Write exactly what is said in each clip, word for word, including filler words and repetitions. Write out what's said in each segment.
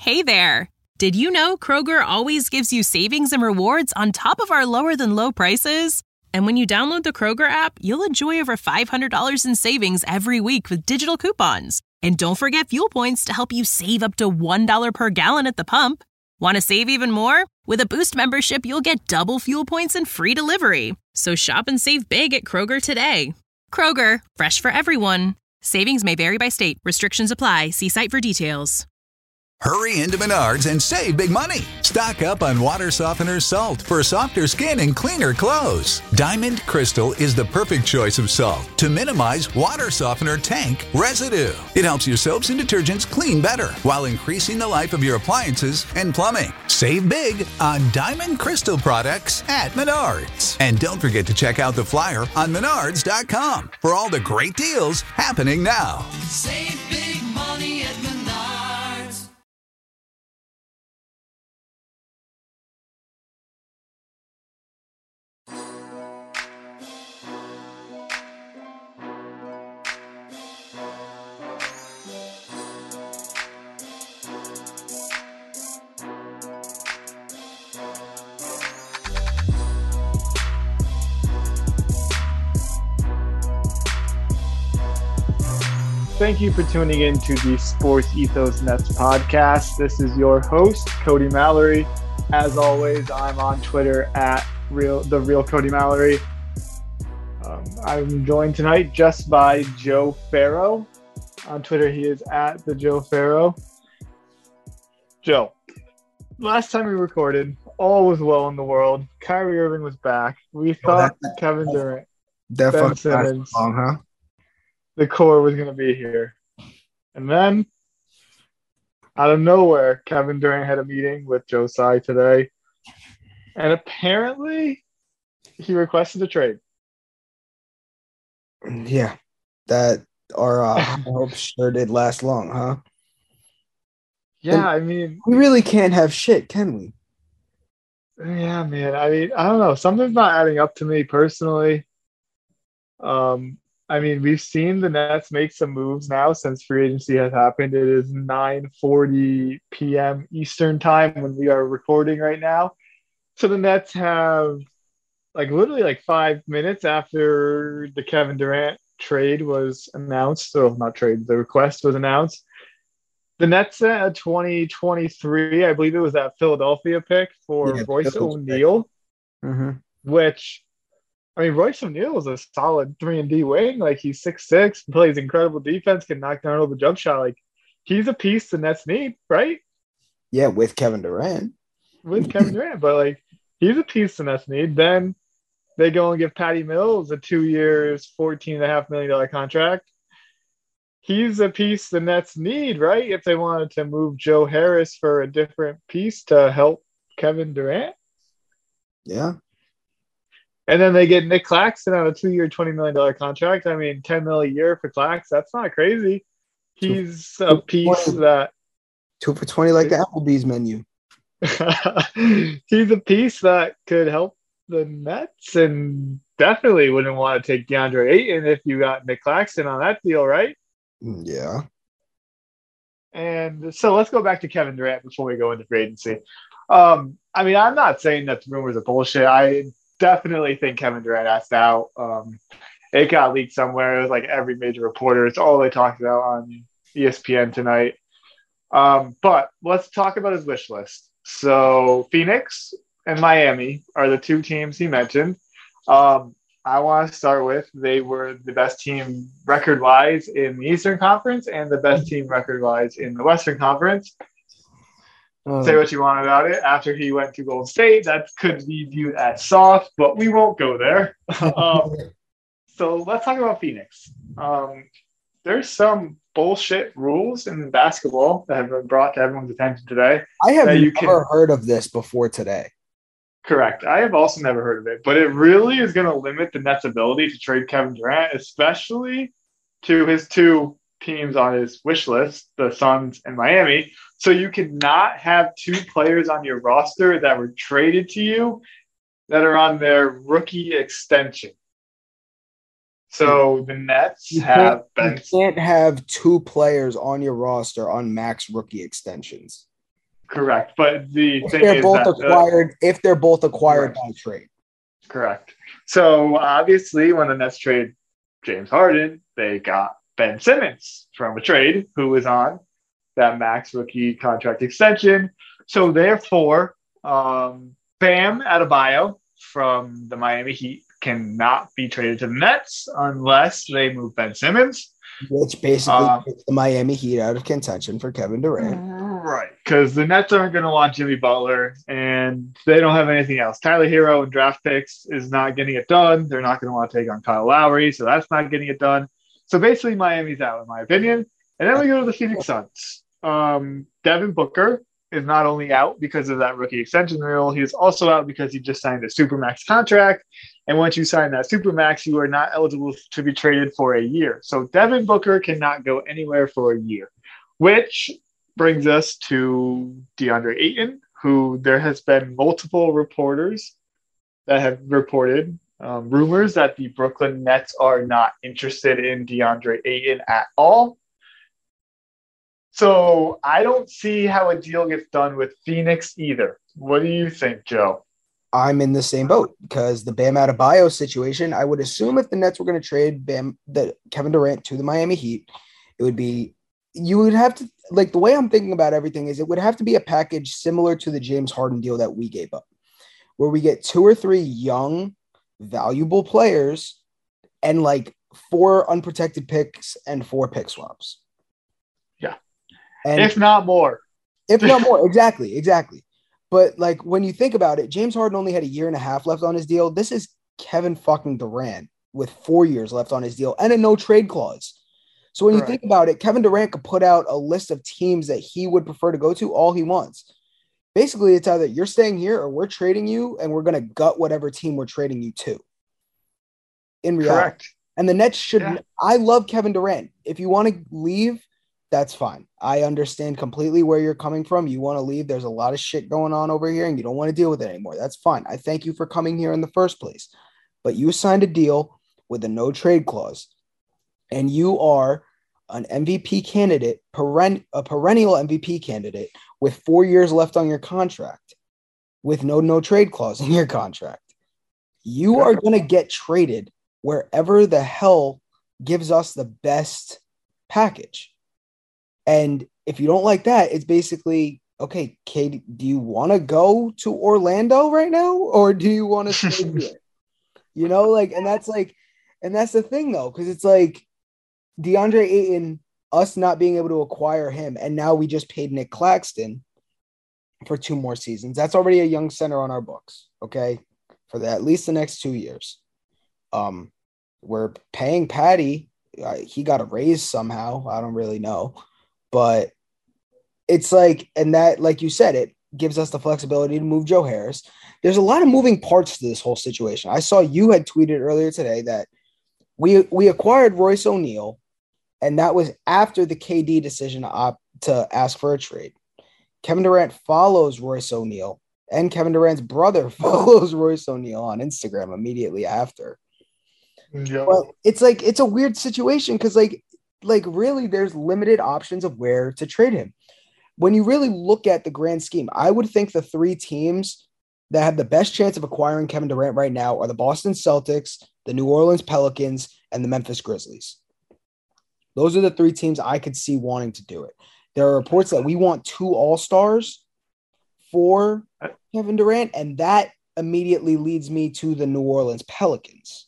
Hey there! Did you know Kroger always gives you savings and rewards on top of our lower-than-low prices? And when you download the Kroger app, you'll enjoy over five hundred dollars in savings every week with digital coupons. And don't forget fuel points to help you save up to one dollar per gallon at the pump. Want to save even more? With a Boost membership, you'll get double fuel points and free delivery. So shop and save big at Kroger today. Kroger, fresh for everyone. Savings may vary by state. Restrictions apply. See site for details. Hurry into Menards and save big money. Stock up on water softener salt for softer skin and cleaner clothes. Diamond Crystal is the perfect choice of salt to minimize water softener tank residue. It helps your soaps and detergents clean better while increasing the life of your appliances and plumbing. Save big on Diamond Crystal products at Menards. And don't forget to check out the flyer on menards dot com for all the great deals happening now. Save big money at Menards. Thank you for tuning in to the Sports Ethos Nets podcast. This is your host, Cody Mallory. As always, I'm on Twitter at real the real Cody Mallory. Um, I'm joined tonight just by Joe Farrow. On Twitter, he is at the Joe Farrow. Joe, last time we recorded, all was well in the world. Kyrie Irving was back. We thought that, Kevin Durant, that Ben Simmons, long, huh? the core was going to be here. And then, out of nowhere, Kevin Durant had a meeting with Joe Tsai today. And apparently, he requested a trade. Yeah, that our uh, hopes sure did last long, huh? Yeah, and I mean, we really can't have shit, can we? Yeah, man. I mean, I don't know. Something's not adding up to me personally. Um, I mean, we've seen the Nets make some moves now since free agency has happened. It is nine forty p.m. Eastern time when we are recording right now. So the Nets have like literally like five minutes after the Kevin Durant trade was announced. So not trade, the request was announced. The Nets sent a twenty twenty-three, I believe it was that Philadelphia pick for Yeah, Royce Phil's O'Neal, Mm-hmm. which, I mean, Royce O'Neal is a solid three and D wing. Like, he's six six, plays incredible defense, can knock down over the jump shot. Like, he's a piece the Nets need, right? Yeah, with Kevin Durant. With Kevin Durant. But, like, he's a piece the Nets need. Then they go and give Patty Mills a two years, fourteen point five million dollars contract. He's a piece the Nets need, right? If they wanted to move Joe Harris for a different piece to help Kevin Durant. Yeah. And then they get Nick Claxton on a two-year, twenty million dollars contract. I mean, ten million dollars a year for Clax. That's not crazy. He's a piece that – Two for twenty like the Applebee's menu. he's a piece that could help the Nets and definitely wouldn't want to take DeAndre Ayton if you got Nick Claxton on that deal, right? Yeah. And so let's go back to Kevin Durant before we go into free agency. Um, I mean, I'm not saying that the rumors are bullshit. I definitely think Kevin Durant asked out. Um, it got leaked somewhere. It was like every major reporter. It's all they talked about on E S P N tonight. Um, but let's talk about his wish list. So Phoenix and Miami are the two teams he mentioned. Um, I want to start with they were the best team record-wise in the Eastern Conference and the best team record-wise in the Western Conference. Um, Say what you want about it. After he went to Golden State, that could be viewed as soft, but we won't go there. um, so let's talk about Phoenix. Um, there's some bullshit rules in basketball that have been brought to everyone's attention today. I have that never you can... heard of this before today. Correct. I have also never heard of it, but it really is going to limit the Nets' ability to trade Kevin Durant, especially to his two teams on his wish list, the Suns and Miami. So you could not have two players on your roster that were traded to you that are on their rookie extension. So the Nets You have can't, been. you can't have two players on your roster on max rookie extensions. Correct. But the If thing they're is both that the- acquired, if they're both acquired Right. by trade. correct. So obviously, when the Nets trade James Harden, they got Ben Simmons from a trade who was on that max rookie contract extension. So therefore, um, Bam Adebayo from the Miami Heat cannot be traded to the Nets unless they move Ben Simmons. Which basically Um, takes the Miami Heat out of contention for Kevin Durant. Right, because the Nets aren't going to want Jimmy Butler, and they don't have anything else. Tyler Hero and draft picks is not getting it done. They're not going to want to take on Kyle Lowry, so that's not getting it done. So basically, Miami's out, in my opinion. And then we go to the Phoenix Suns. Um, Devin Booker is not only out because of that rookie extension rule, he is also out because he just signed a supermax contract. And once you sign that supermax, you are not eligible to be traded for a year. So Devin Booker cannot go anywhere for a year, which brings us to DeAndre Ayton, who there has been multiple reporters that have reported um, rumors that the Brooklyn Nets are not interested in DeAndre Ayton at all. So I don't see how a deal gets done with Phoenix either. What do you think, Joe? I'm in the same boat because the Bam Adebayo situation, I would assume if the Nets were going to trade Bam, the Kevin Durant to the Miami Heat, it would be, you would have to, like the way I'm thinking about everything is it would have to be a package similar to the James Harden deal that we gave up, where we get two or three young, valuable players and like four unprotected picks and four pick swaps. Yeah. And if not more. If not more. Exactly. Exactly. But like when you think about it, James Harden only had a year and a half left on his deal. This is Kevin fucking Durant with four years left on his deal and a no trade clause. So when Right. you think about it, Kevin Durant could put out a list of teams that he would prefer to go to all he wants. Basically, it's either you're staying here or we're trading you and we're going to gut whatever team we're trading you to. In reality. Correct. And the Nets should Yeah. I love Kevin Durant. If you want to leave, that's fine. I understand completely where you're coming from. You want to leave. There's a lot of shit going on over here and you don't want to deal with it anymore. That's fine. I thank you for coming here in the first place. But you signed a deal with a no trade clause and you are an M V P candidate, peren- a perennial M V P candidate with four years left on your contract with no no trade clause in your contract. You are going to get traded wherever the hell gives us the best package. And if you don't like that, it's basically, okay, Katie, do you want to go to Orlando right now? Or do you want to stay here? You know, like, and that's like, and that's the thing though, because it's like DeAndre Ayton, us not being able to acquire him, and now we just paid Nick Claxton for two more seasons. That's already a young center on our books, okay, for the, at least the next two years. Um, we're paying Patty. Uh, he got a raise somehow. I don't really know. But it's like, and that, like you said, it gives us the flexibility to move Joe Harris. There's a lot of moving parts to this whole situation. I saw you had tweeted earlier today that we we acquired Royce O'Neal, and that was after the K D decision to, opt, to ask for a trade. Kevin Durant follows Royce O'Neal, and Kevin Durant's brother follows Royce O'Neal on Instagram immediately after. Yep. But it's like, it's a weird situation because like, like really there's limited options of where to trade him. When you really look at the grand scheme, I would think the three teams that have the best chance of acquiring Kevin Durant right now are the Boston Celtics, the New Orleans Pelicans, and the Memphis Grizzlies. Those are the three teams I could see wanting to do it. There are reports that we want two all-stars for Kevin Durant, and that immediately leads me to the New Orleans Pelicans.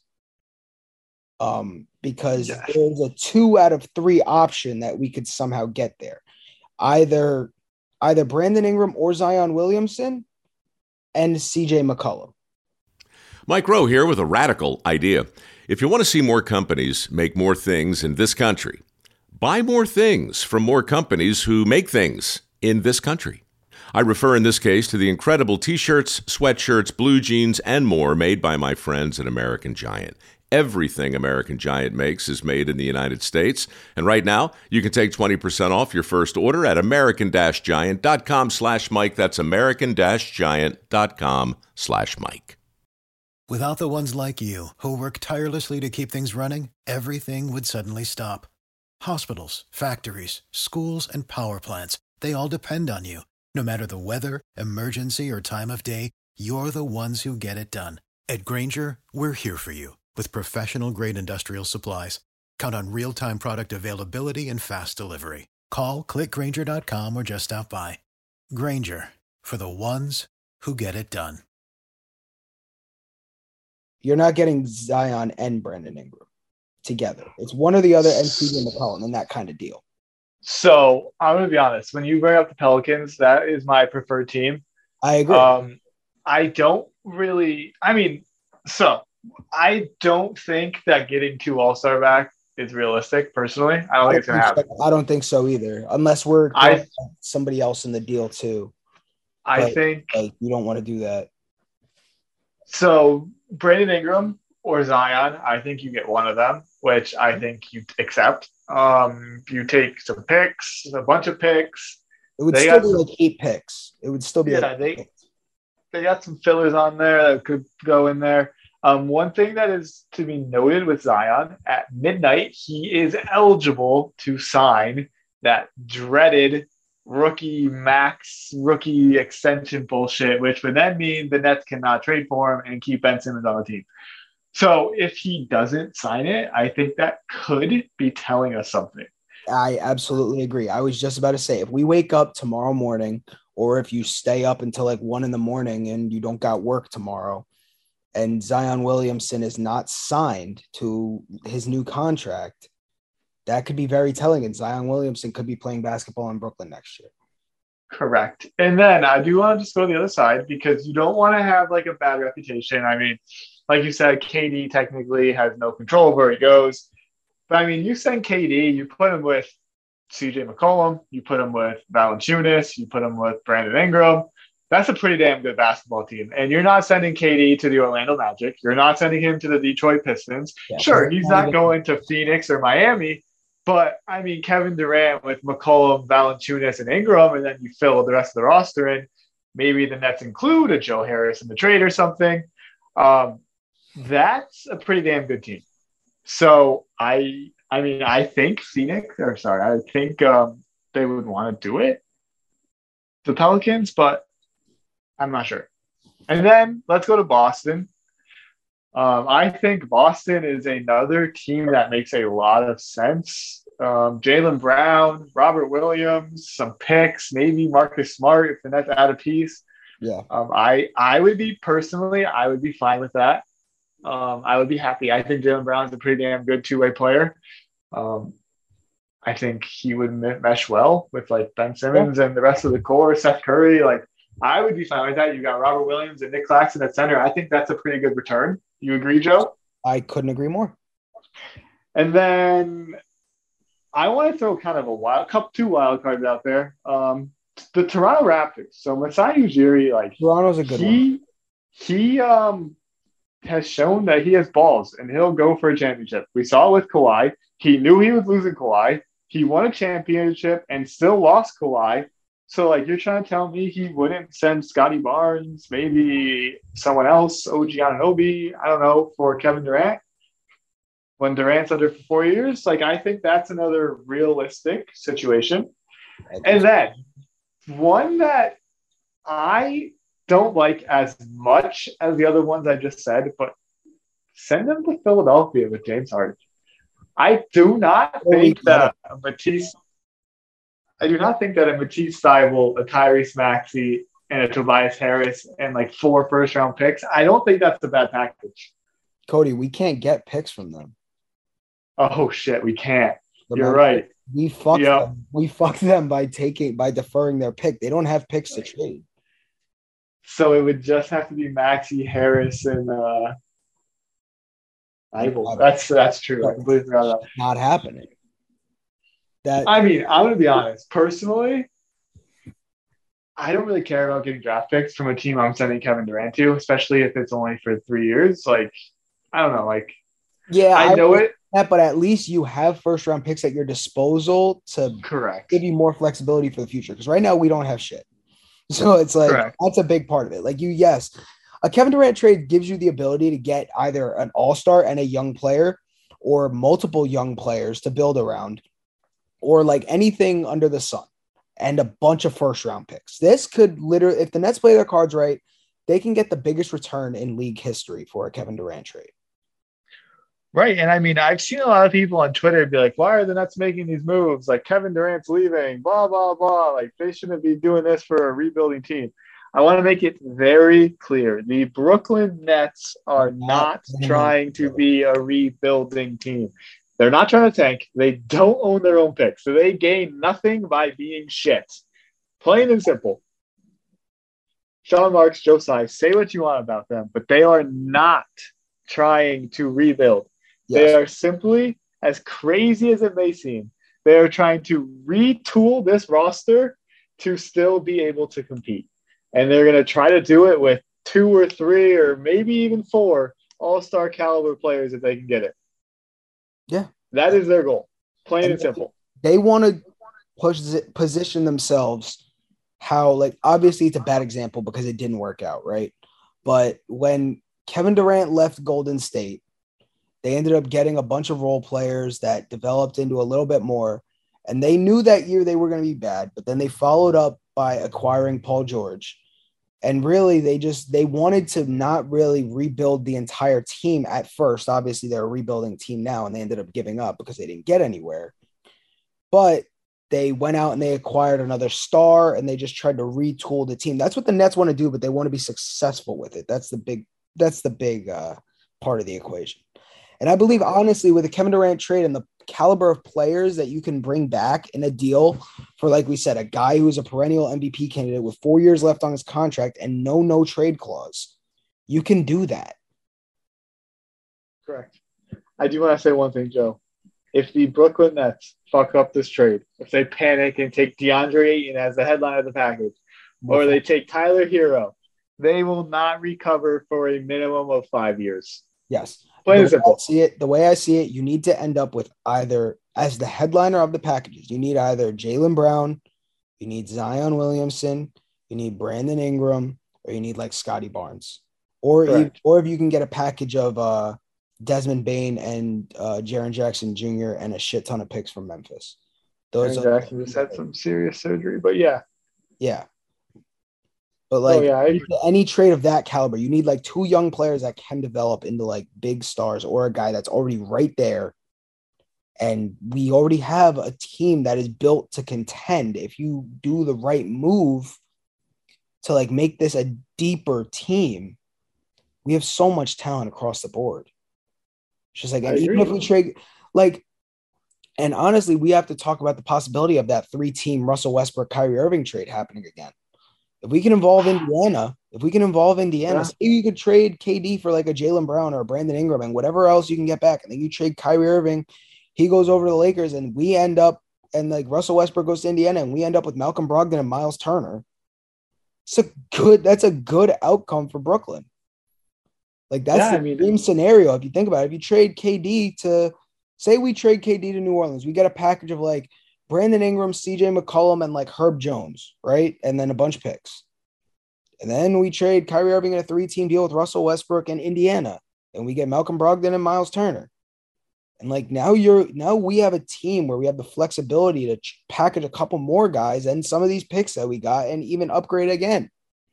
Um, because Yeah. there's a two out of three option that we could somehow get there. Either either Brandon Ingram or Zion Williamson and C J McCollum. Mike Rowe here with a radical idea. If you want to see more companies make more things in this country, buy more things from more companies who make things in this country. I refer in this case to the incredible t-shirts, sweatshirts, blue jeans, and more made by my friends at American Giant. Everything American Giant makes is made in the United States. And right now, you can take twenty percent off your first order at american-giant.com slash Mike. That's american-giant.com slash Mike. Without the ones like you, who work tirelessly to keep things running, everything would suddenly stop. Hospitals, factories, schools, and power plants, they all depend on you. No matter the weather, emergency, or time of day, you're the ones who get it done. At Grainger, we're here for you with professional-grade industrial supplies. Count on real-time product availability and fast delivery. Call, click Grainger dot com, or just stop by. Grainger, for the ones who get it done. You're not getting Zion and Brandon Ingram together. It's one or the other and C J McCollum and that kind of deal. So I'm going to be honest. When you bring up the Pelicans, that is my preferred team. I agree. Um, I don't really – I mean, so I don't think that getting two All-Star back is realistic, personally. I don't think it's going to happen. So. I don't think so either, unless we're I, somebody else in the deal too. I but, think like, you don't want to do that. So Brandon Ingram or Zion, I think you get one of them, which I think you accept. Um, you take some picks, a bunch of picks. It would they still be some, like eight picks. It would still be yeah. like They they got some fillers on there that could go in there. Um, one thing that is to be noted with Zion, at midnight, he is eligible to sign that dreaded rookie max, rookie extension bullshit, which would then mean the Nets cannot trade for him and keep Ben Simmons on the team. So if he doesn't sign it, I think that could be telling us something. I absolutely agree. I was just about to say, if we wake up tomorrow morning, or if you stay up until like one in the morning and you don't got work tomorrow, and Zion Williamson is not signed to his new contract, that could be very telling. And Zion Williamson could be playing basketball in Brooklyn next year. Correct. And then I do want to just go to the other side, because you don't want to have like a bad reputation. I mean, like you said, K D technically has no control of where he goes. But I mean, you send K D, you put him with C J McCollum, you put him with Valanciunas, you put him with Brandon Ingram. That's a pretty damn good basketball team. And you're not sending K D to the Orlando Magic. You're not sending him to the Detroit Pistons. Yeah, sure, he's not going to Phoenix or Miami. But, I mean, Kevin Durant with McCollum, Valanciunas, and Ingram, and then you fill the rest of the roster in. Maybe the Nets include a Joe Harris in the trade or something. Um, that's a pretty damn good team. So, I I mean, I think Phoenix, or sorry, I think um, they would want to do it, the Pelicans, but I'm not sure. And then let's go to Boston. Um, I think Boston is another team that makes a lot of sense. Um, Jaylen Brown, Robert Williams, some picks, maybe Marcus Smart if the Nets add a piece. Yeah. Um, I I would be personally, I would be fine with that. Um, I would be happy. I think Jaylen Brown is a pretty damn good two-way player. Um, I think he would mesh well with like Ben Simmons and the rest of the core, Seth Curry. Like, I would be fine with that. You got Robert Williams and Nick Claxton at center. I think that's a pretty good return. You agree, Joe? I couldn't agree more. And then I want to throw kind of a wild, couple two wild cards out there. Um, the Toronto Raptors. So Masai Ujiri, like Toronto's a good he, one. He um has shown that he has balls and he'll go for a championship. We saw it with Kawhi. He knew he was losing Kawhi. He won a championship and still lost Kawhi. So, like, you're trying to tell me he wouldn't send Scotty Barnes, maybe someone else, O G Anunoby, I don't know, for Kevin Durant when Durant's under for four years? Like, I think that's another realistic situation. And then one that I don't like as much as the other ones I just said, but send them to Philadelphia with James Harden. I do not think that Matisse – I do not think that a Matisse Thybulle, a Tyrese Maxey, and a Tobias Harris and like four first-round picks, I don't think that's a bad package. Cody, we can't get picks from them. Oh, shit, we can't. The You're moment, right. We fucked yep. them. We fucked them by taking by deferring their pick. They don't have picks to trade. So it would just have to be Maxey, Harris, and uh, Thybulle. That's that's true. I completely forgot about that. Not happening. That I mean, I'm going to be honest. Personally, I don't really care about getting draft picks from a team I'm sending Kevin Durant to, especially if it's only for three years. Like, I don't know. Like, yeah, I know I, it. That, but at least you have first round picks at your disposal to Correct. give you more flexibility for the future. Because right now we don't have shit. So it's like, Correct. That's a big part of it. Like you, yes, a Kevin Durant trade gives you the ability to get either an all-star and a young player or multiple young players to build around, or like anything under the sun. and a bunch of first round picks. This could literally, if the Nets play their cards right, they can get the biggest return in league history for a Kevin Durant trade. Right. And I mean, I've seen a lot of people on Twitter be like, why are the Nets making these moves? Like Kevin Durant's leaving, blah, blah, blah. Like they shouldn't be doing this for a rebuilding team. I want to make it very clear. The Brooklyn Nets are not trying to be a rebuilding team. They're not trying to tank. They don't own their own picks. So they gain nothing by being shit. Plain and simple. Sean Marks, Joe Tsai, say what you want about them, but they are not trying to rebuild. Yes. They are simply, as crazy as it may seem, they are trying to retool this roster to still be able to compete. And they're going to try to do it with two or three or maybe even four all-star caliber players if they can get it. Yeah. That is their goal. Plain and, and simple. They want to push position themselves how, like, obviously it's a bad example because it didn't work out, right? But when Kevin Durant left Golden State, they ended up getting a bunch of role players that developed into a little bit more. And they knew that year they were going to be bad, but then they followed up by acquiring Paul George. And really, they just, they wanted to not really rebuild the entire team at first. Obviously, they're a rebuilding team now, and they ended up giving up because they didn't get anywhere. But they went out and they acquired another star, and they just tried to retool the team. That's what the Nets want to do, but they want to be successful with it. That's the big, that's the big uh, part of the equation. And I believe, honestly, with the Kevin Durant trade and the caliber of players that you can bring back in a deal for, like we said, a guy who's a perennial M V P candidate with four years left on his contract and no no trade clause, you can do that. Correct. I do want to say one thing, Joe. If the Brooklyn Nets fuck up this trade, if they panic and take DeAndre Ayton as the headline of the package, or they take Tyler Hero, they will not recover for a minimum of five years. Yes. Plain and the way simple. I see it, the way I see it, you need to end up with either, as the headliner of the packages, you need either Jaylen Brown, you need Zion Williamson, you need Brandon Ingram, or you need like Scotty Barnes. Or if, or if you can get a package of uh, Desmond Bane and uh, Jaren Jackson Junior and a shit ton of picks from Memphis. Those Jaren Jackson just had some serious surgery, but yeah. Yeah. But like oh, yeah, any trade of that caliber, you need like two young players that can develop into like big stars, or a guy that's already right there. And we already have a team that is built to contend. If you do the right move to like make this a deeper team, we have so much talent across the board. It's just like, and even if we trade, like, and honestly, we have to talk about the possibility of that three-team Russell Westbrook, Kyrie Irving trade happening again. If we can involve Indiana, if we can involve Indiana, yeah. say you could trade K D for like a Jaylen Brown or a Brandon Ingram and whatever else you can get back. And then you trade Kyrie Irving, he goes over to the Lakers, and we end up, and like Russell Westbrook goes to Indiana, and we end up with Malcolm Brogdon and Miles Turner. It's a good, that's a good outcome for Brooklyn. Like that's yeah, the I mean, dream scenario. If you think about it, if you trade K D to, say we trade K D to New Orleans, we get a package of like Brandon Ingram, C J McCollum, and like Herb Jones, right? And then a bunch of picks. And then we trade Kyrie Irving in a three-team deal with Russell Westbrook and Indiana. And we get Malcolm Brogdon and Miles Turner. And like now you're now we have a team where we have the flexibility to ch- package a couple more guys and some of these picks that we got and even upgrade again.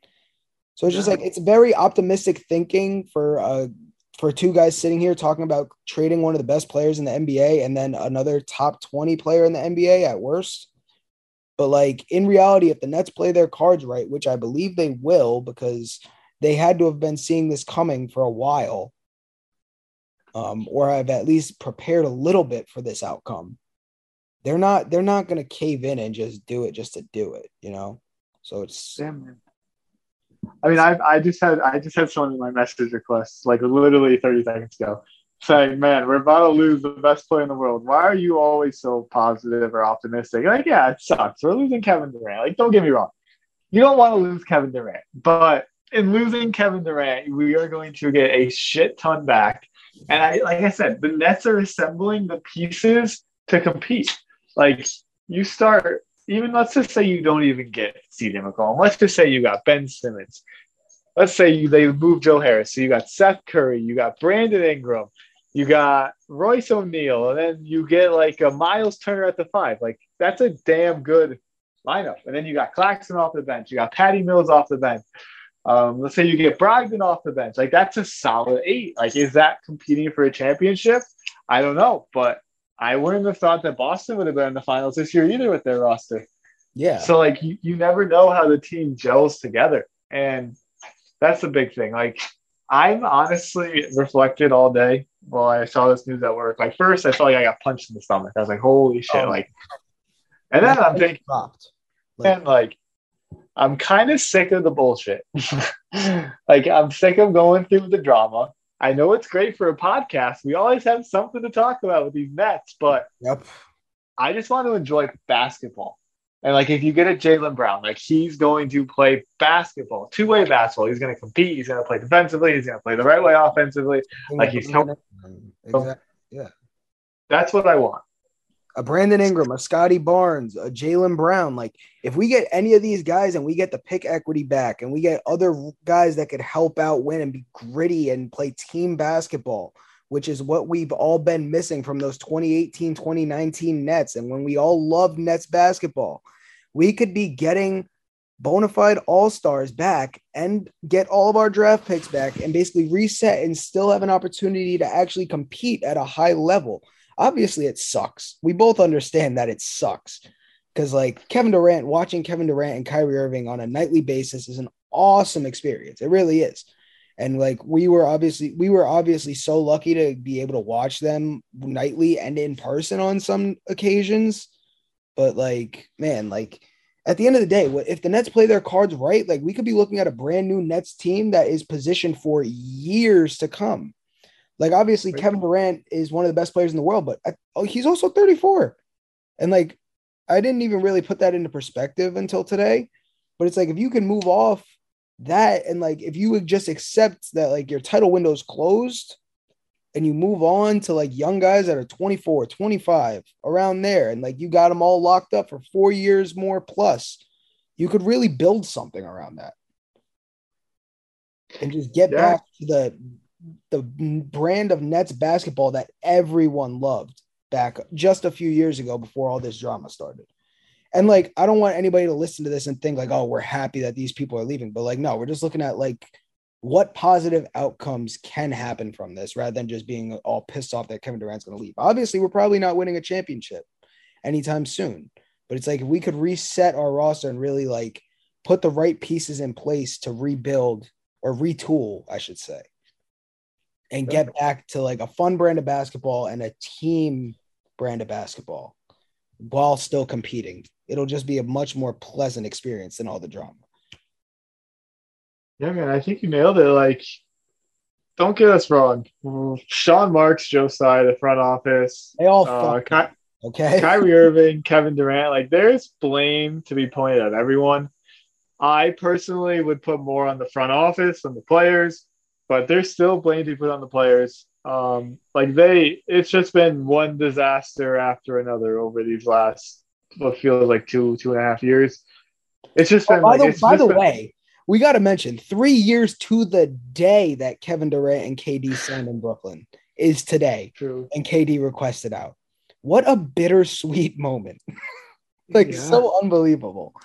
So it's just like, it's very optimistic thinking for uh for two guys sitting here talking about trading one of the best players in the N B A and then another top twenty player in the N B A at worst. But like in reality, if the Nets play their cards right, which I believe they will, because they had to have been seeing this coming for a while, um, or have at least prepared a little bit for this outcome, they're not they're not going to cave in and just do it just to do it, you know. So it's. Damn, man. I mean, I I just had I just had someone in my message requests like literally thirty seconds ago saying, "Man, we're about to lose the best player in the world. Why are you always so positive or optimistic?" Like, yeah, it sucks. We're losing Kevin Durant. Like, don't get me wrong, you don't want to lose Kevin Durant, but in losing Kevin Durant, we are going to get a shit ton back. And I, like I said, the Nets are assembling the pieces to compete. Like, you start. Even let's just say you don't even get C J McCollum. Let's just say you got Ben Simmons. Let's say you they move Joe Harris. So you got Seth Curry, you got Brandon Ingram, you got Royce O'Neal, and then you get like a Miles Turner at the five. Like, that's a damn good lineup. And then you got Claxton off the bench. You got Patty Mills off the bench. Um, let's say you get Brogdon off the bench. Like, that's a solid eight. Like, is that competing for a championship? I don't know. But I wouldn't have thought that Boston would have been in the finals this year either with their roster. Yeah. So, like, you, you never know how the team gels together. And that's the big thing. Like, I'm honestly reflected all day while I saw this news at work. Like, first, I felt like I got punched in the stomach. I was like, holy shit. Oh. Like, and then I'm thinking, dropped. Like, and like, I'm kind of sick of the bullshit. Like, I'm sick of going through the drama. I know it's great for a podcast. We always have something to talk about with these Nets, but yep. I just want to enjoy basketball. And, like, if you get a Jaylen Brown, like, he's going to play basketball, two-way basketball. He's going to compete. He's going to play defensively. He's going to play the right way offensively. Like, he's helping. Exactly. Yeah. That's what I want. A Brandon Ingram, a Scotty Barnes, a Jaylen Brown. Like, if we get any of these guys and we get the pick equity back and we get other guys that could help out win and be gritty and play team basketball, which is what we've all been missing from those twenty eighteen, twenty nineteen Nets. And when we all loved Nets basketball, we could be getting bona fide all-stars back and get all of our draft picks back and basically reset and still have an opportunity to actually compete at a high level. Obviously, it sucks. We both understand that it sucks because, like, Kevin Durant, watching Kevin Durant and Kyrie Irving on a nightly basis is an awesome experience. It really is. And, like, we were obviously we were obviously so lucky to be able to watch them nightly and in person on some occasions. But, like, man, like, at the end of the day, if the Nets play their cards right, like, we could be looking at a brand new Nets team that is positioned for years to come. Like, obviously, right. Kevin Durant is one of the best players in the world, but I, oh, he's also thirty-four. And, like, I didn't even really put that into perspective until today. But it's like, if you can move off that and, like, if you would just accept that, like, your title window is closed and you move on to, like, young guys that are twenty-four, twenty-five, around there, and, like, you got them all locked up for four years more plus, you could really build something around that and just get yeah. back to the – the brand of Nets basketball that everyone loved back just a few years ago before all this drama started. And, like, I don't want anybody to listen to this and think like, oh, we're happy that these people are leaving. But, like, no, we're just looking at, like, what positive outcomes can happen from this rather than just being all pissed off that Kevin Durant's going to leave. Obviously, we're probably not winning a championship anytime soon. But it's like, if we could reset our roster and really, like, put the right pieces in place to rebuild or retool, I should say, and get back to, like, a fun brand of basketball and a team brand of basketball while still competing. It'll just be a much more pleasant experience than all the drama. Yeah, man, I think you nailed it. Like, don't get us wrong. Sean Marks, Joe Tsai, the front office. They all uh, fuck Ky- okay. Kyrie Irving, Kevin Durant. Like, there's blame to be pointed at everyone. I personally would put more on the front office than the players. But there's still blame to be put on the players. Um, like they, it's just been one disaster after another over these last what feels like two, two and a half years. It's just been. Oh, by like, the, it's by the been, way, we got to mention three years to the day that Kevin Durant and K D signed in Brooklyn is today, true. And K D requested out. What a bittersweet moment! Like yeah. So unbelievable.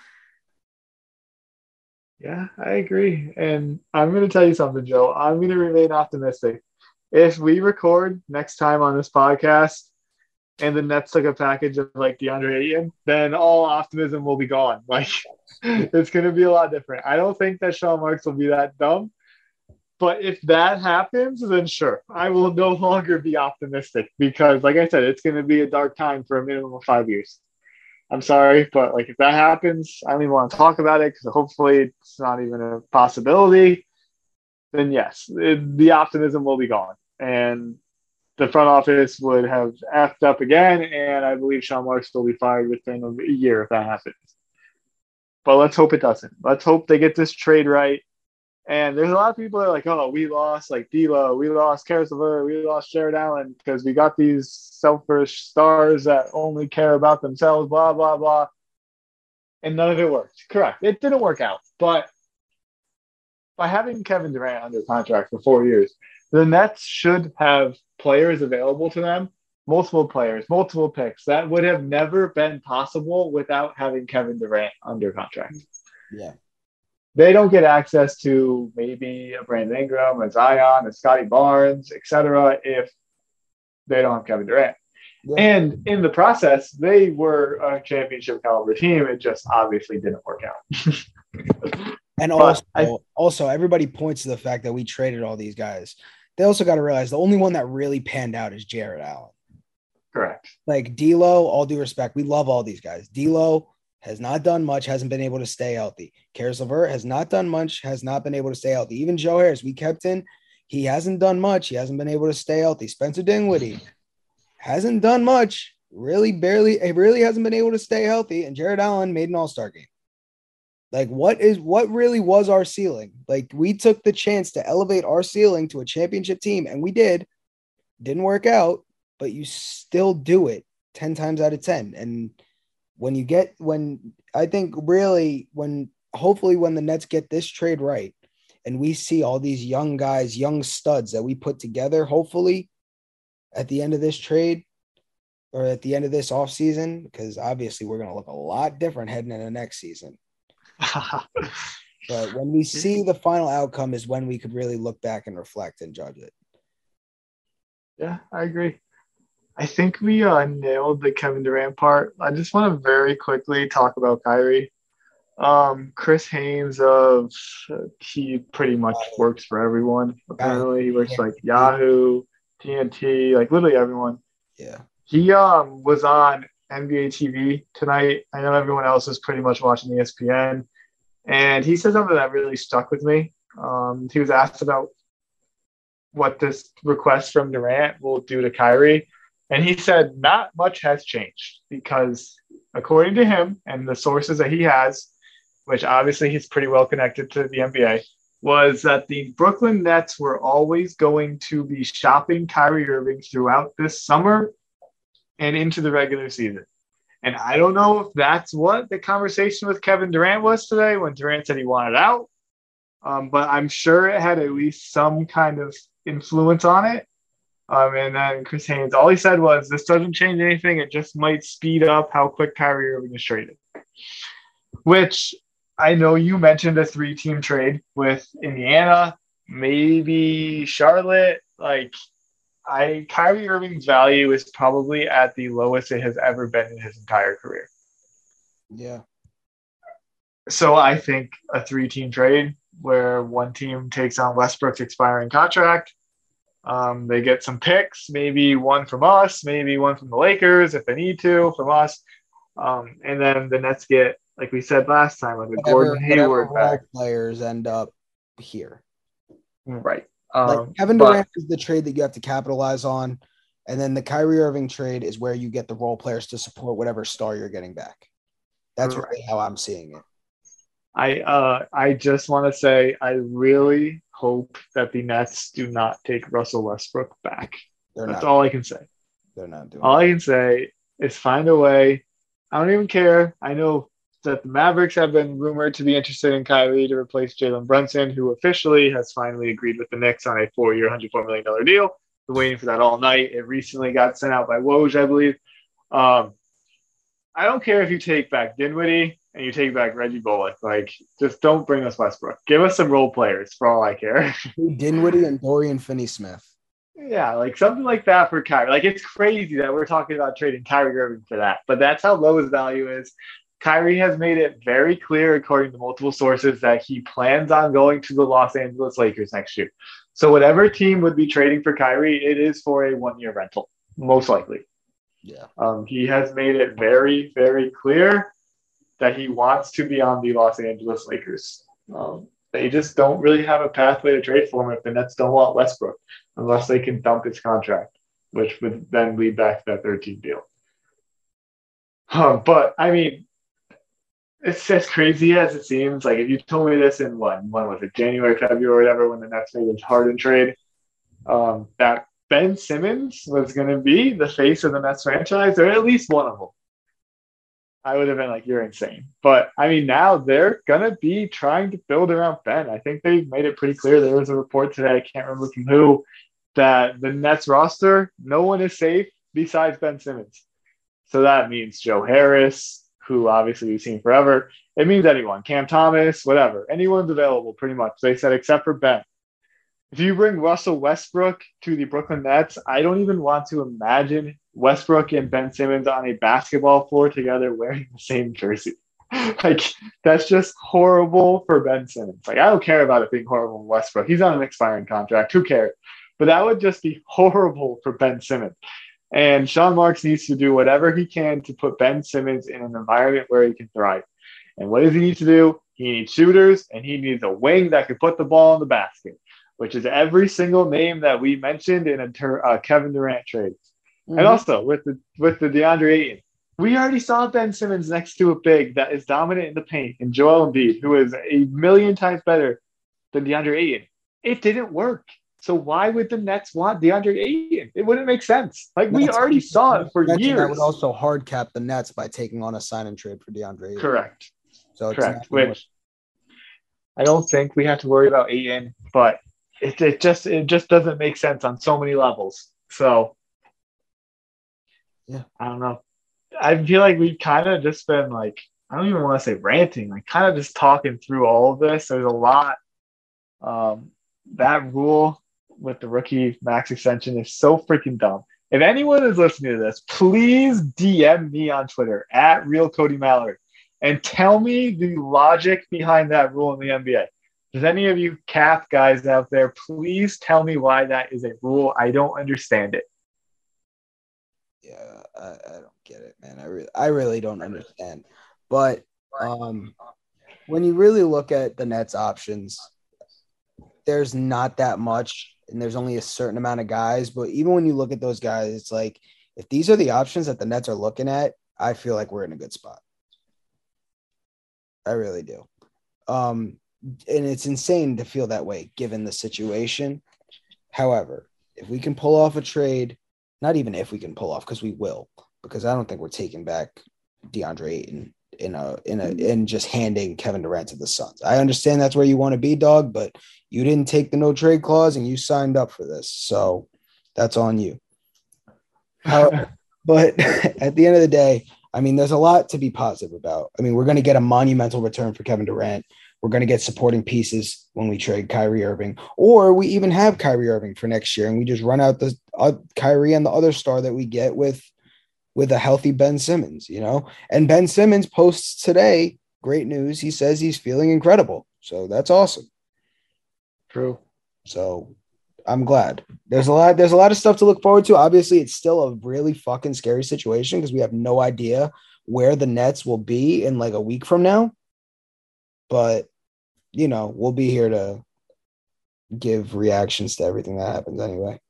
Yeah, I agree. And I'm going to tell you something, Joe. I'm going to remain optimistic. If we record next time on this podcast and the Nets took a package of, like, DeAndre Ayton, then all optimism will be gone. Like, it's going to be a lot different. I don't think that Sean Marks will be that dumb. But if that happens, then sure, I will no longer be optimistic because, like I said, it's going to be a dark time for a minimum of five years. I'm sorry, but, like, if that happens, I don't even want to talk about it because hopefully it's not even a possibility. Then yes, it, the optimism will be gone, and the front office would have effed up again. And I believe Sean Marks will be fired within a year if that happens. But let's hope it doesn't. Let's hope they get this trade right. And there's a lot of people that are like, oh, we lost like D'Lo, we lost Karis LeVert, we lost Jared Allen because we got these selfish stars that only care about themselves, blah, blah, blah. And none of it worked. Correct. It didn't work out. But by having Kevin Durant under contract for four years, the Nets should have players available to them multiple players, multiple picks. That would have never been possible without having Kevin Durant under contract. Yeah. They don't get access to maybe a Brandon Ingram, a Zion, a Scotty Barnes, et cetera, if they don't have Kevin Durant. Yeah. And in the process, they were a championship caliber team. It just obviously didn't work out. And also, I, also, everybody points to the fact that we traded all these guys. They also got to realize the only one that really panned out is Jarrett Allen. Correct. Like D'Lo, all due respect, we love all these guys. D'Lo has not done much, hasn't been able to stay healthy. Caris LeVert has not done much, has not been able to stay healthy. Even Joe Harris, we kept in. He hasn't done much. He hasn't been able to stay healthy. Spencer Dinwiddie hasn't done much. Really, barely, he really hasn't been able to stay healthy. And Jarrett Allen made an all-star game. Like, what is what really was our ceiling? Like, we took the chance to elevate our ceiling to a championship team, and we did. Didn't work out, but you still do it ten times out of ten. And when you get, when I think really, when hopefully when the Nets get this trade right, and we see all these young guys, young studs that we put together, hopefully at the end of this trade or at the end of this offseason, because obviously we're going to look a lot different heading into next season. But when we see the final outcome is when we could really look back and reflect and judge it. Yeah, I agree. I think we uh, nailed the Kevin Durant part. I just want to very quickly talk about Kyrie. Um, Chris Haynes of uh, he pretty much works for everyone. Apparently, he works like Yahoo, T N T, like literally everyone. Yeah. He um was on N B A T V tonight. I know everyone else is pretty much watching E S P N, and he said something that really stuck with me. Um, he was asked about what this request from Durant will do to Kyrie, and he said not much has changed because, according to him and the sources that he has, which obviously he's pretty well connected to the N B A, was that the Brooklyn Nets were always going to be shopping Kyrie Irving throughout this summer and into the regular season. And I don't know if that's what the conversation with Kevin Durant was today when Durant said he wanted out. Um, but I'm sure it had at least some kind of influence on it. Um, and then Chris Haynes, all he said was, this doesn't change anything. It just might speed up how quick Kyrie Irving is traded. Which I know you mentioned a three-team trade with Indiana, maybe Charlotte. Like, I Kyrie Irving's value is probably at the lowest it has ever been in his entire career. Yeah. So I think a three-team trade where one team takes on Westbrook's expiring contract. Um, they get some picks, maybe one from us, maybe one from the Lakers if they need to, from us. Um, and then the Nets get, like we said last time, like a Whatever, Gordon Hayward back. Players end up here. Right. Like Um, Kevin but- Durant is the trade that you have to capitalize on. And then the Kyrie Irving trade is where you get the role players to support whatever star you're getting back. That's Right. really how I'm seeing it. I uh I just want to say I really hope that the Nets do not take Russell Westbrook back. They're That's not. all I can say. They're not doing All it. I can say is find a way. I don't even care. I know that the Mavericks have been rumored to be interested in Kyrie to replace Jalen Brunson, who officially has finally agreed with the Knicks on a four-year, one hundred four million dollars deal. Been waiting for that all night. It recently got sent out by Woj, I believe. Um, I don't care if you take back Dinwiddie and you take back Reggie Bullock. Like, just don't bring us Westbrook. Give us some role players for all I care. Dinwiddie and Dorian Finney-Smith. Yeah, like something like that for Kyrie. Like, it's crazy that we're talking about trading Kyrie Irving for that, but that's how low his value is. Kyrie has made it very clear, according to multiple sources, that he plans on going to the Los Angeles Lakers next year. So whatever team would be trading for Kyrie, it is for a one-year rental, most likely. Yeah. Um, he has made it very, very clear that he wants to be on the Los Angeles Lakers. Um, they just don't really have a pathway to trade for him if the Nets don't want Westbrook, unless they can dump his contract, which would then lead back to that third-team deal. Um, but, I mean, it's as crazy as it seems. Like, if you told me this in what, when was it, January, February, or whatever, when the Nets made this Harden trade, um, that Ben Simmons was going to be the face of the Nets franchise, or at least one of them, I would have been like, you're insane. But, I mean, now they're going to be trying to build around Ben. I think they've made it pretty clear. There was a report today, I can't remember from who, that the Nets roster, no one is safe besides Ben Simmons. So that means Joe Harris, who obviously we've seen forever. It means anyone, Cam Thomas, whatever. Anyone's available pretty much. They said except for Ben. If you bring Russell Westbrook to the Brooklyn Nets, I don't even want to imagine Westbrook and Ben Simmons on a basketball floor together wearing the same jersey. Like, that's just horrible for Ben Simmons. Like, I don't care about it being horrible for Westbrook. He's on an expiring contract. Who cares? But that would just be horrible for Ben Simmons. And Sean Marks needs to do whatever he can to put Ben Simmons in an environment where he can thrive. And what does he need to do? He needs shooters, and he needs a wing that can put the ball in the basket, which is every single name that we mentioned in a ter- uh, Kevin Durant trade. Mm-hmm. And also with the with the DeAndre Ayton, we already saw Ben Simmons next to a big that is dominant in the paint, and Joel Embiid, who is a million times better than DeAndre Ayton. It didn't work. So why would the Nets want DeAndre Ayton? It wouldn't make sense. Like, we already saw it for years. That would also hard cap the Nets by taking on a sign and trade for DeAndre Ayton. Correct. So Correct. Which I don't think we have to worry about Ayton, but it, it just it just doesn't make sense on so many levels. So yeah, I don't know. I feel like we've kind of just been like, I don't even want to say ranting, like kind of just talking through all of this. There's a lot. Um, that rule with the rookie max extension is so freaking dumb. If anyone is listening to this, please D M me on Twitter at Real Cody Mallard and tell me the logic behind that rule in the N B A. Does any of you C A F guys out there, please tell me why that is a rule? I don't understand it. Yeah, I, I don't get it, man. I really, I really don't understand. But um, when you really look at the Nets options, there's not that much, and there's only a certain amount of guys. But even when you look at those guys, it's like, if these are the options that the Nets are looking at, I feel like we're in a good spot. I really do. Um, and it's insane to feel that way given the situation. However, if we can pull off a trade, not even if we can pull off, because we will, because I don't think we're taking back DeAndre Ayton in a in a in just handing Kevin Durant to the Suns. I understand that's where you want to be, dog, but you didn't take the no trade clause and you signed up for this, so that's on you. How, but at the end of the day, I mean, there's a lot to be positive about. I mean, we're going to get a monumental return for Kevin Durant. We're going to get supporting pieces when we trade Kyrie Irving, or we even have Kyrie Irving for next year, and we just run out the uh, Kyrie and the other star that we get with with a healthy Ben Simmons, you know. And Ben Simmons posts today, great news. He says he's feeling incredible, so that's awesome. True. So I'm glad. There's a lot. There's a lot of stuff to look forward to. Obviously, it's still a really fucking scary situation because we have no idea where the Nets will be in like a week from now. But, you know, we'll be here to give reactions to everything that happens anyway.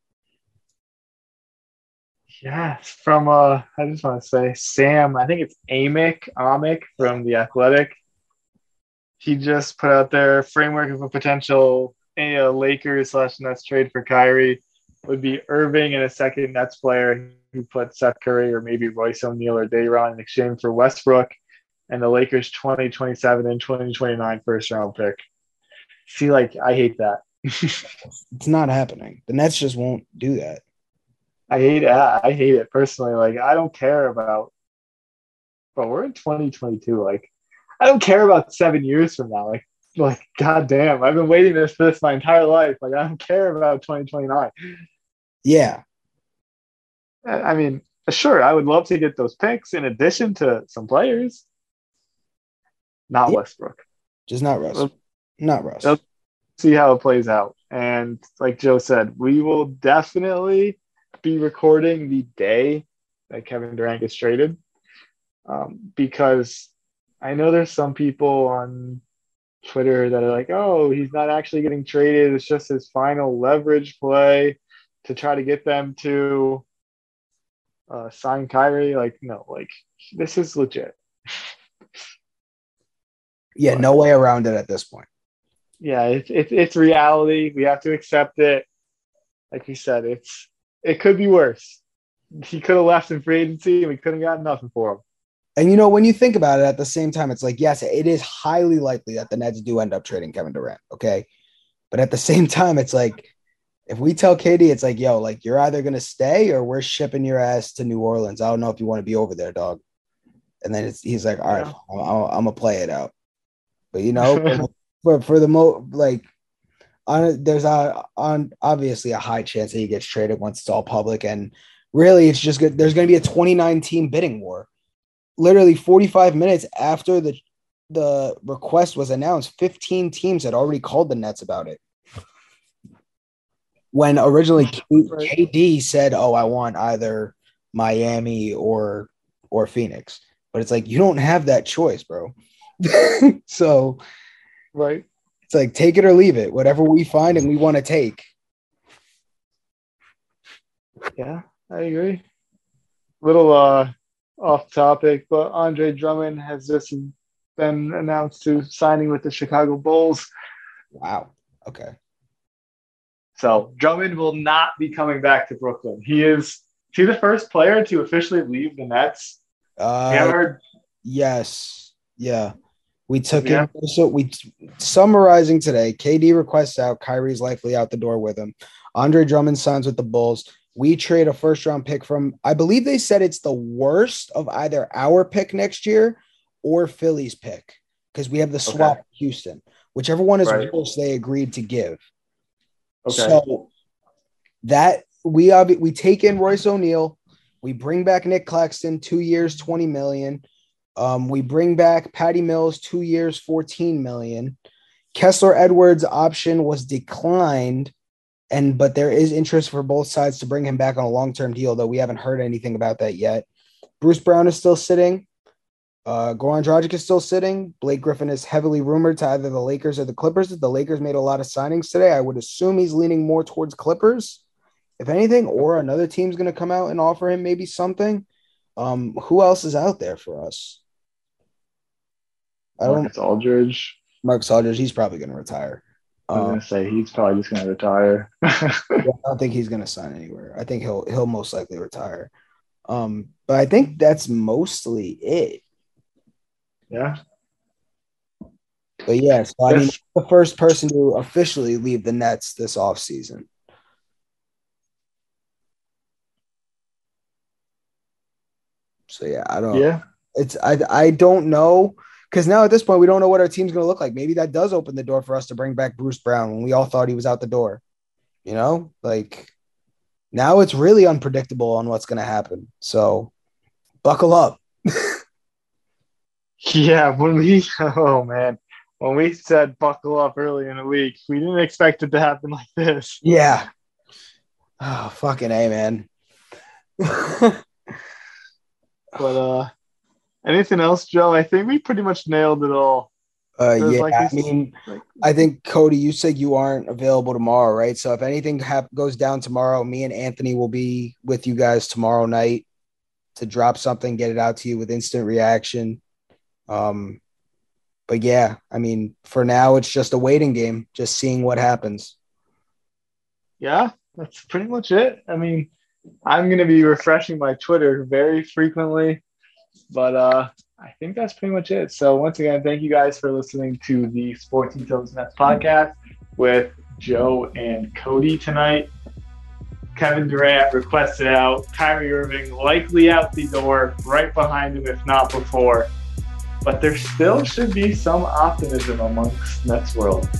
Yes, from, uh, I just want to say, Sam, I think it's Amick, Amick from The Athletic. He just put out their framework of a potential uh, Lakers slash Nets trade for Kyrie would be Irving and a second Nets player who put Seth Curry or maybe Royce O'Neal or Day'Ron in exchange for Westbrook, and the Lakers twenty twenty-seven and twenty twenty-nine first round pick. See, like, I hate that. It's not happening. The Nets just won't do that. I hate it. I hate it personally. Like, I don't care about, but we're in twenty twenty-two. Like, I don't care about seven years from now. Like, like, goddamn, I've been waiting this for this my entire life. Like, I don't care about twenty twenty-nine. Yeah. I mean, sure, I would love to get those picks in addition to some players. Not yeah. Westbrook. Just not Russ. We'll, not Russ. We'll see how it plays out. And like Joe said, we will definitely be recording the day that Kevin Durant gets traded. Um, because I know there's some people on Twitter that are like, oh, he's not actually getting traded. It's just his final leverage play to try to get them to uh, sign Kyrie. Like, no, like, this is legit. Yeah, no way around it at this point. Yeah, it's it, it's reality. We have to accept it. Like you said, it's it could be worse. He could have left in free agency and we couldn't have gotten nothing for him. And, you know, when you think about it at the same time, it's like, yes, it is highly likely that the Nets do end up trading Kevin Durant, okay? But at the same time, it's like, If we tell K D, it's like, yo, like you're either gonna stay or we're shipping your ass to New Orleans. I don't know if you want to be over there, dog. And then it's, he's like, all right, Yeah. I'm, I'm, I'm gonna play it out. But you know, for for the mo like, on there's a on obviously a high chance that he gets traded once it's all public, and really it's just good. There's gonna be a twenty-nine team bidding war. Literally forty-five minutes after the the request was announced, fifteen teams had already called the Nets about it. When originally K D said, "Oh, I want either Miami or or Phoenix," but it's like you don't have that choice, bro. So, Right. it's like take it or leave it. Whatever we find and we want to take. Yeah, I agree. Little uh off topic, but Andre Drummond has just been announced to signing with the Chicago Bulls. Wow. Okay. So Drummond will not be coming back to Brooklyn. He is, is he the first player to officially leave the Nets? Uh, We haven't heard. yes. Yeah. We took Yeah. it. So we summarizing today. K D requests out. Kyrie's likely out the door with him. Andre Drummond signs with the Bulls. We trade a first round pick from, I believe they said it's the worst of either our pick next year or Philly's pick, because we have the swap Okay. with Houston. Whichever one is Right. worse, they agreed to give. Okay. So that we obvi- we take in Royce O'Neal, we bring back Nick Claxton, two years, twenty million. Um, we bring back Patty Mills, two years, fourteen million. Kessler Edwards' option was declined, and but there is interest for both sides to bring him back on a long-term deal, though we haven't heard anything about that yet. Bruce Brown is still sitting. Uh, Goran Dragic is still sitting. Blake Griffin is heavily rumored to either the Lakers or the Clippers. The Lakers made a lot of signings today. I would assume he's leaning more towards Clippers, if anything, or another team's going to come out and offer him maybe something. Um, who else is out there for us? I don't. Marcus Aldridge. Marcus Aldridge, he's probably going to retire. I was Um, gonna say he's probably just gonna retire. I don't think he's going to sign anywhere. I think he'll he'll most likely retire. Um, but I think that's mostly it. Yeah. But yeah, so I mean, Yes. the first person to officially leave the Nets this offseason. So yeah, I don't. Yeah. It's I I don't know, because now at this point we don't know what our team's going to look like. Maybe that does open the door for us to bring back Bruce Brown when we all thought he was out the door. You know, like now it's really unpredictable on what's going to happen. So buckle up. Yeah. When we oh man. When we said buckle up early in the week, we didn't expect it to happen like this. Yeah. Oh, fucking A, man. But uh anything else, Joe? I think we pretty much nailed it all. Uh, Feels yeah, like I this- mean, like- I think, Cody, you said you aren't available tomorrow, right? So if anything hap- goes down tomorrow, me and Anthony will be with you guys tomorrow night to drop something, get it out to you with instant reaction. Um, but yeah, I mean, for now, it's just a waiting game, just seeing what happens. Yeah, that's pretty much it. I mean, I'm going to be refreshing my Twitter very frequently, but uh, I think that's pretty much it. So once again, thank you guys for listening to the Sports Details Nets podcast with Joe and Cody tonight. Kevin Durant requested out. Kyrie Irving likely out the door, right behind him, if not before. But there still should be some optimism amongst Nets world.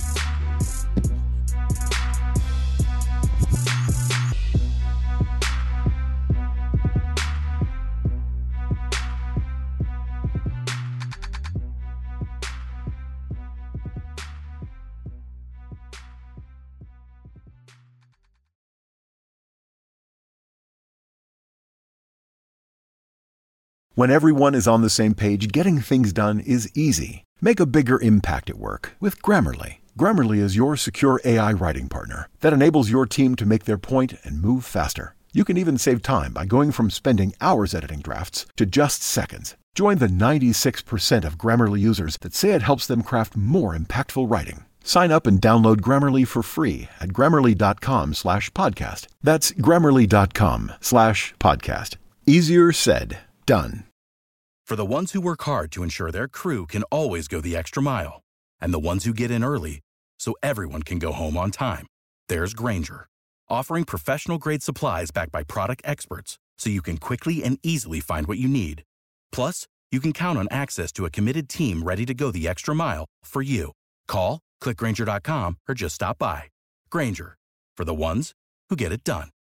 When everyone is on the same page, getting things done is easy. Make a bigger impact at work with Grammarly. Grammarly is your secure A I writing partner that enables your team to make their point and move faster. You can even save time by going from spending hours editing drafts to just seconds. Join the ninety-six percent of Grammarly users that say it helps them craft more impactful writing. Sign up and download Grammarly for free at grammarly.com slash podcast. That's grammarly.com slash podcast. Easier said, done. For the ones who work hard to ensure their crew can always go the extra mile, and the ones who get in early so everyone can go home on time, there's Grainger, offering professional-grade supplies backed by product experts so you can quickly and easily find what you need. Plus, you can count on access to a committed team ready to go the extra mile for you. Call, click Grainger dot com, or just stop by. Grainger, for the ones who get it done.